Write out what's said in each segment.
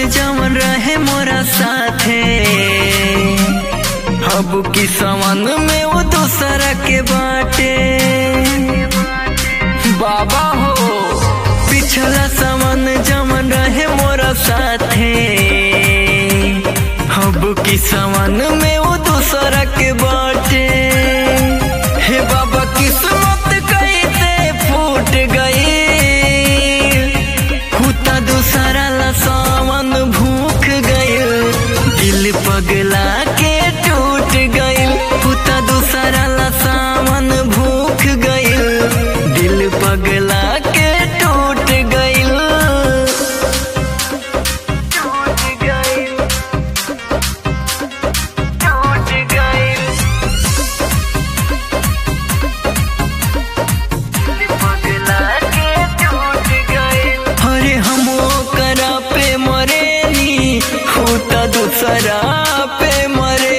जवन रहे मोरा साथे, अब की सवन में वो दूसरा के बाटे। बाबा हो पिछला सवन जवन रहे मोरा साथे, अब की सवन में वो दूसरा के बाटे। हे बाबा किस्मत कैसे फूट गई, खुदा दूसरा ला सावन भूख गइल, दिल पगला के टूट गइल। खुदा दूसरा ला सावन भूख गइल, दिल पगला के टूट गइल। टूट गइल, टूट गइल, दिल पगला के टूट गइल। अरे हम ओकरा पे मरेनी, खुदा दूसरा पे मरे।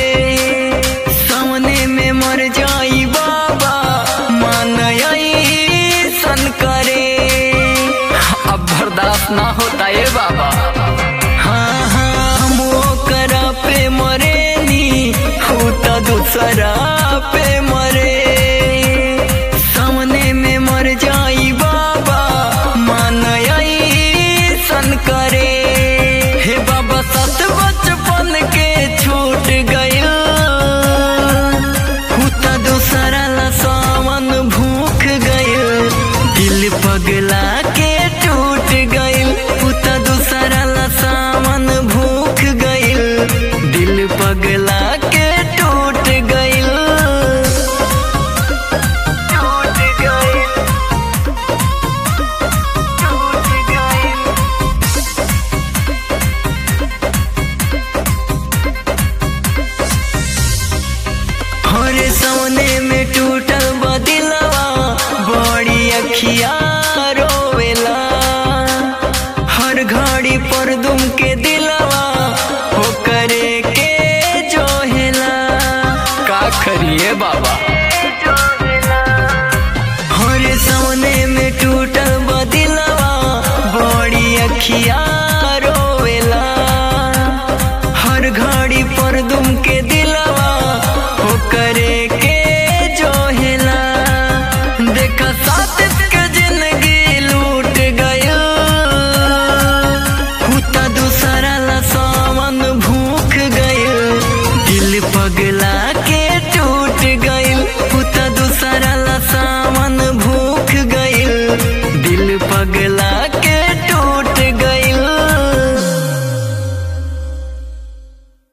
सामने में मर जाई बाबा, मान सन करे। अब बर्दाश्त ना होता ये बाबा। हाँ हाँ हम ओकरा पे मरेनी, खुदा दूसरा पे मरे। सामने में मर जाई बाबा, मान सन करे। हे बाबा सत बचपन के छूट गया, खुदा दूसरा ला सावन भूख गया, दिल पगला के टूट गइल। खुदा दूसरा ला सावन भूख गइल, दिल पगला के टूट गइल। टूट गइल, टूट गइल। हरे सोने में टूटल बदिलवा, बड़ी अखिया रोवेला। हर घड़ी पर दुम के दिलवा, हो करे के जोहेला। का करिए बाबा, हरे सोने में टूटल बदिलवा, बड़ी अखिया रोवेला। हर घड़ी पर दुम के दिलवा, हो करे के जोहेला। देखा साथ के जिंदगी लूट गया, खुदा दूसरा ला सावन भूख गया, दिल पगला के टूट गइल। खुदा दूसरा ला सावन भूख गइल, दिल पगला